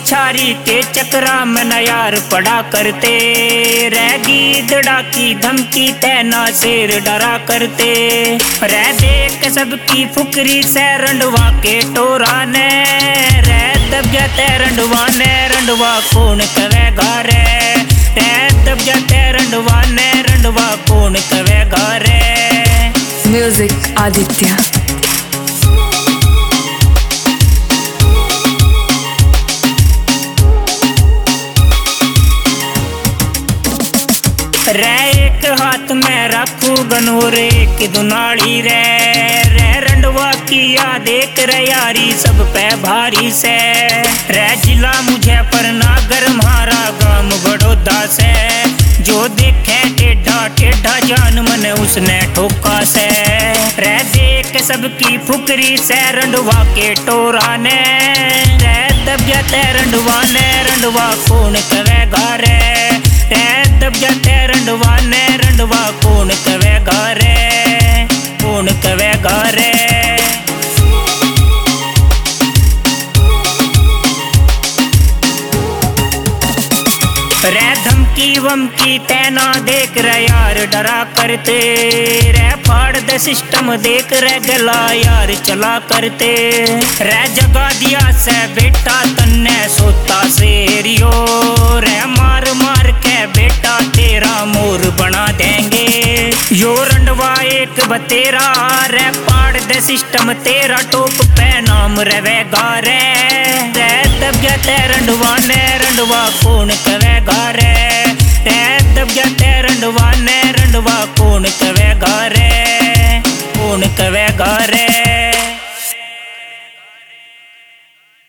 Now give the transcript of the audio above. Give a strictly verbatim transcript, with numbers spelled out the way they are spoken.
पिछारी के चक्रा में न यार पड़ा करते, रह दड़ा की धमकी तैना शेर डरा करते। रह देख सबकी फुकरी से रंडवा के टोरा ने, रह दब जाते रंडवा ने रंडवा कौन कवे गारे, रह दब जाते रंडवा ने रंडवा कौन कवे गारे। म्यूजिक आदित्य। रे एक हाथ में रखू गनोर एक दुनाड़ी रे, रे रंडवा की याद एक रे यारी सब पे भारी से। रे जिला मुझे पर नागर मारा गाम बड़ौदा से, जो देखे टेढ़ा टेढ़ा जान मन उसने ठोका से। रे देख सबकी फुकरी से रंडवा के टोरा ने, रे दब जाते रंडवा ने रंडवा कौन कवे गारे, रे दब जाते रंडवा ने रंडवा कौन कवे गारे, कौन कवे गारे। रे धमकी वमकी तैना देख रहे यार डरा करते, रे फाड़ दे सिस्टम देख रहे गला यार चला करते। रे जगा दिया से बेटा तन्ने सोता शेरियो, रे मार मार के बेटा तेरा मोर बना देंगे। यो रंडवा एक बतेरा रे पाड़ दे सिस्टम तेरा टोप पे नाम रवेगा रे, रे दब जाते रंडवा ने रंडवा कौन कवे गारे, रे दब जाते रंडवा ने रंडवा कौन कवे गारे, कौन कवे गारे।